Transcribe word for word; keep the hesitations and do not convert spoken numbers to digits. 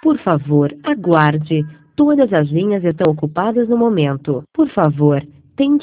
Por favor, aguarde. Todas as linhas estão ocupadas no momento. Por favor, tente